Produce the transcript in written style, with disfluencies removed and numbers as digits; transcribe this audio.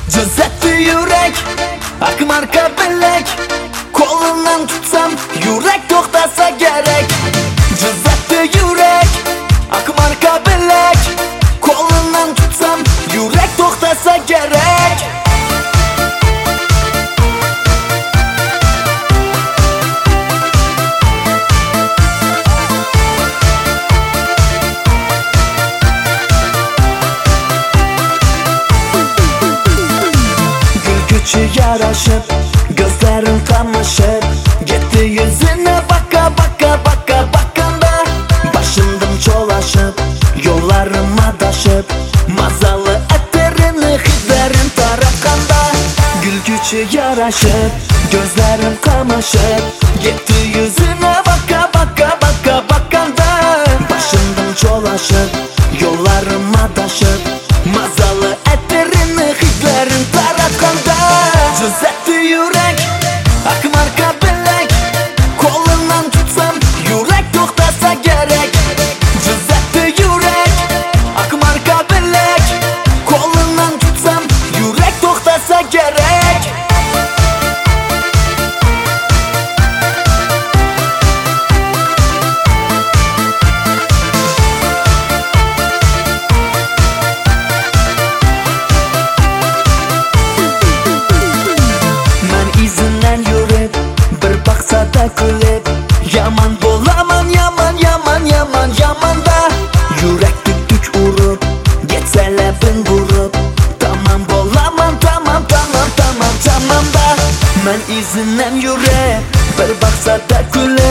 Cızatlı yürek, ak marka bilek. Kolundan tutsam yürek toxtasa gerek. Cızatlı yürek, ak marka bilek. Kolundan tutsam yürek toxtasa gerek. Yaraşıp, gözlerin kamaşıp gitti yüzüne baka baka baka bakanda. Başımdım çolaşıp, yollarıma daşıp mazalı etlerini, hidlerin tarakanda. Gülgücü yaraşıp, gözlerim kamaşıp gitti yüzüne baka baka baka bakanda. Başımdım çolaşıp, yollarıma daşıp mazalı etlerini, hidlerin tarakanda. Cızatlı yürek, ak marka bilek. Kolundan tutsam yürek toxtasa gerek. Cızatlı yürek, ak marka bilek. Kolundan tutsam yürek toxtasa gerek. Kulüp yaman bolaman, yaman yaman yaman yaman da. Yürek tük tük urup geçsele bin vurup tamam bolaman, tamam tamam tamam tamam da. Men izinden yürek bir baksa da kulüp